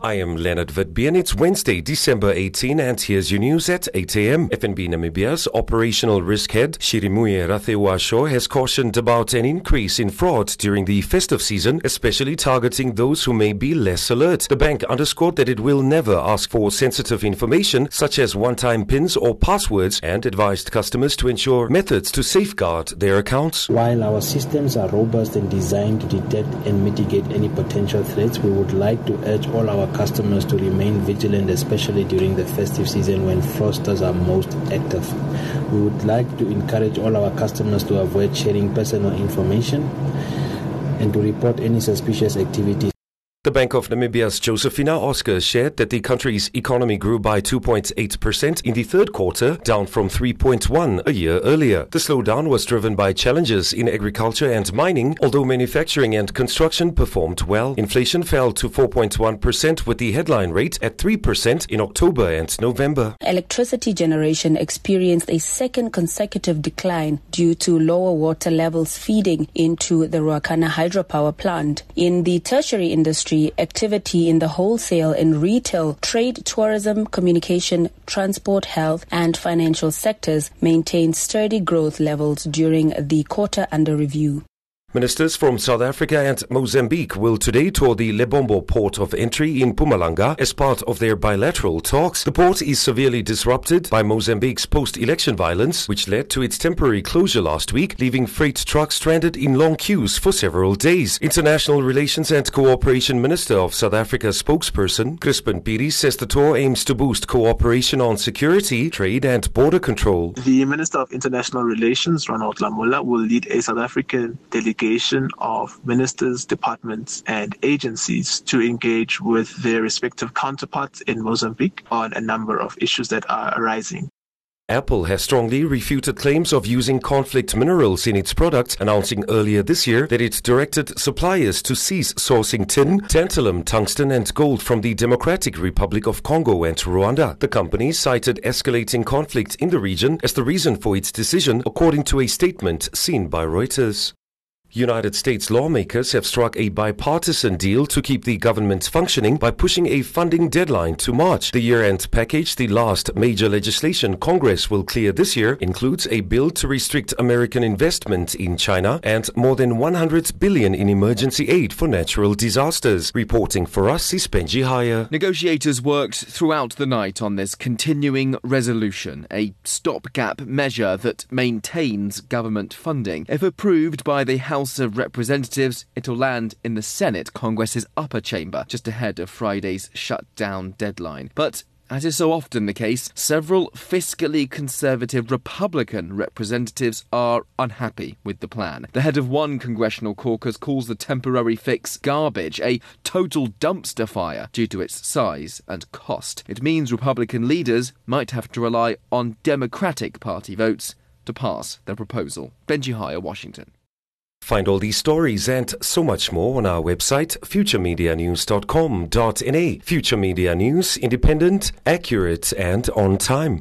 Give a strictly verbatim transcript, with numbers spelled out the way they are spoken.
I am Leonard Vitbeen. It's Wednesday, December eighteenth, and here's your news at eight a.m. F N B Namibia's operational risk head, Shirimuye Rathewasho, has cautioned about an increase in fraud during the festive season, especially targeting those who may be less alert. The bank underscored that it will never ask for sensitive information, such as one-time pins or passwords, and advised customers to ensure methods to safeguard their accounts. While our systems are robust and designed to detect and mitigate any potential threats, we would like to urge all our customers to remain vigilant, especially during the festive season when fraudsters are most active. We would like to encourage all our customers to avoid sharing personal information and to report any suspicious activities. The Bank of Namibia's Josephina Oscar shared that the country's economy grew by two point eight percent in the third quarter, down from three point one a year earlier. The slowdown was driven by challenges in agriculture and mining, although manufacturing and construction performed well. Inflation fell to four point one percent, with the headline rate at three percent in October and November. Electricity generation experienced a second consecutive decline due to lower water levels feeding into the Ruacana hydropower plant. In the tertiary industry, activity in the wholesale and retail, trade, tourism, communication, transport, health and financial sectors maintained sturdy growth levels during the quarter under review. Ministers from South Africa and Mozambique will today tour the Lebombo port of entry in Mpumalanga as part of their bilateral talks. The port is severely disrupted by Mozambique's post-election violence, which led to its temporary closure last week, leaving freight trucks stranded in long queues for several days. International Relations and Cooperation Minister of South Africa's spokesperson, Crispin Piri, says the tour aims to boost cooperation on security, trade and border control. The Minister of International Relations, Ronald Lamola, will lead a South African delegation of ministers, departments and agencies to engage with their respective counterparts in Mozambique on a number of issues that are arising. Apple has strongly refuted claims of using conflict minerals in its products, announcing earlier this year that it directed suppliers to cease sourcing tin, tantalum, tungsten and gold from the Democratic Republic of Congo and Rwanda. The company cited escalating conflict in the region as the reason for its decision, according to a statement seen by Reuters. United States lawmakers have struck a bipartisan deal to keep the government functioning by pushing a funding deadline to March. The year-end package, the last major legislation Congress will clear this year, includes a bill to restrict American investment in China and more than one hundred billion dollars in emergency aid for natural disasters. Reporting for us is Benji Haya. Negotiators worked throughout the night on this continuing resolution, a stopgap measure that maintains government funding. If approved by the House House of Representatives, it'll land in the Senate, Congress's upper chamber, just ahead of Friday's shutdown deadline. But as is so often the case, several fiscally conservative Republican representatives are unhappy with the plan. The head of one congressional caucus calls the temporary fix garbage, a total dumpster fire due to its size and cost. It means Republican leaders might have to rely on Democratic Party votes to pass their proposal. Benji Haya, Washington. Find all these stories and so much more on our website, future media news dot com dot n a. Future Media News, independent, accurate and on time.